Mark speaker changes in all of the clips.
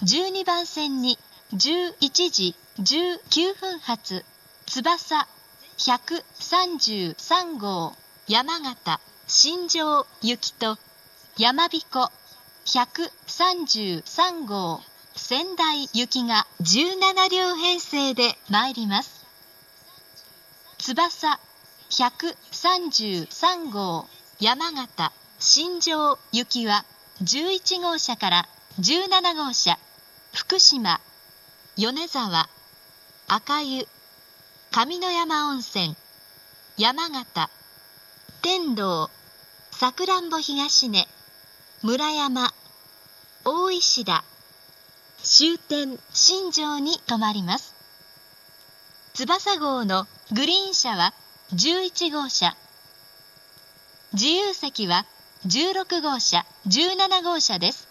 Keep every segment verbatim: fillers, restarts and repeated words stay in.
Speaker 1: じゅうにばん線にじゅういちじじゅうきゅうふん発翼ひゃくさんじゅうさん号山形新庄行きと山彦ひゃくさんじゅうさん号仙台行きがじゅうななりょう編成で参ります。翼ひゃくさんじゅうさん号山形新庄行きはじゅういち号車からじゅうなな号車、福島、米沢、赤湯、上山温泉、山形、天童、さくらんぼ東根、村山、大石田、終点新庄に停まります。翼号のグリーン車はじゅういち号車、自由席はじゅうろく号車、じゅうなな号車です。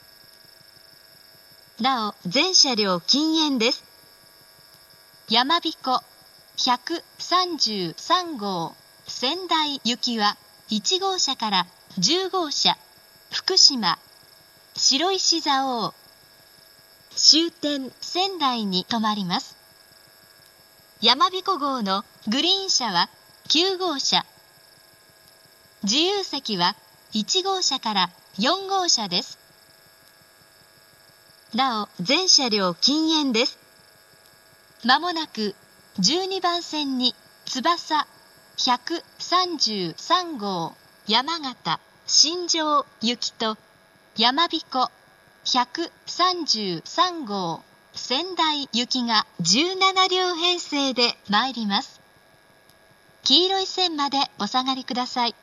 Speaker 1: なお、全車両禁煙です。山彦ひゃくさんじゅうさん号仙台行きはいち号車からじゅう号車、福島、白石蔵王、終点仙台に停まります。山彦号のグリーン車はきゅう号車、自由席はいち号車からよん号車です。なお、全車両禁煙です。まもなくじゅうにばん線に翼ひゃくさんじゅうさん号山形新庄行きと山彦ひゃくさんじゅうさん号仙台行きがじゅうななりょう編成で参ります。黄色い線までお下がりください。